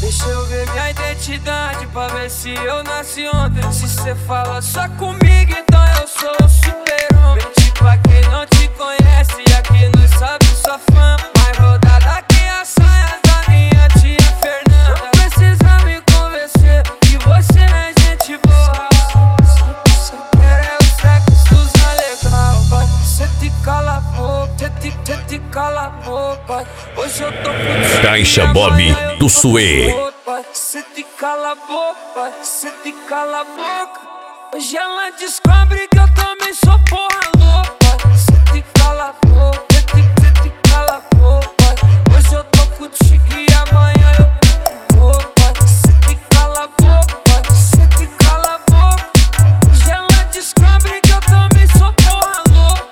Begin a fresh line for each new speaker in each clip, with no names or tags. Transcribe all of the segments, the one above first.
Deixa eu ver minha identidade pra ver se eu nasci ontem. Se cê fala só comigo, então eu sou o super-homem. Tipo a quem não te conhece e aqui nós sabe sua fama. Mais rodada que a saia da minha tia Fernanda. Não precisa me convencer que você é gente boa. Só quero é o sexo usar legal. Cê te cala a boca, cê te cala a boca. Hoje eu tô contigo.
Caixa Bob do Suê.
Cê te cala a boca, cê te cala a boca. Hoje ela descobre que eu também sou porra louca. Cê te cala a boca, cê te cala a boca. Hoje eu tô contigo e amanhã eu vou. Cê te cala a boca, cê te cala a boca. Hoje ela descobre que eu também sou porra louca.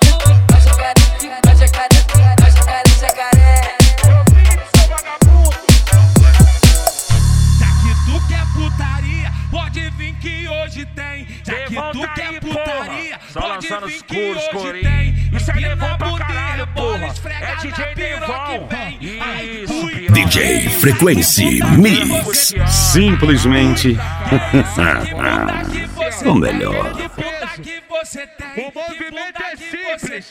Pode vir que hoje tem. Já que tu quer putaria,
só
pode
lançando
vir
os
que
coros,
hoje
corinho.
tem.
Isso é
Empina
Devon pra
a
caralho, porra. É DJ Devon. Isso,
DJ Frequency Mix.
Simplesmente o melhor.
O movimento é simples.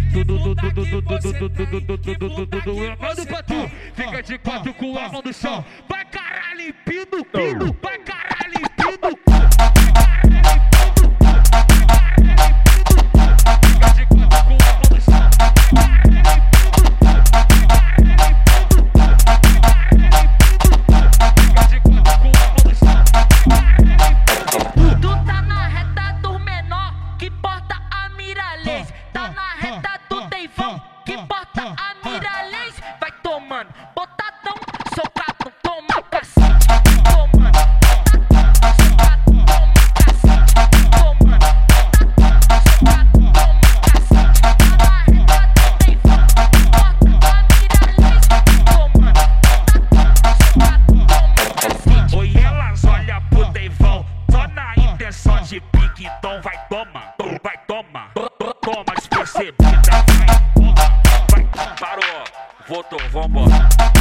Manda pra tu. Fica de quatro com a mão no chão. Vai caralho, empino, pino. Vai caralho, empino. Então vai tomar, toma despercebida, vai, parou, voltou, vambora.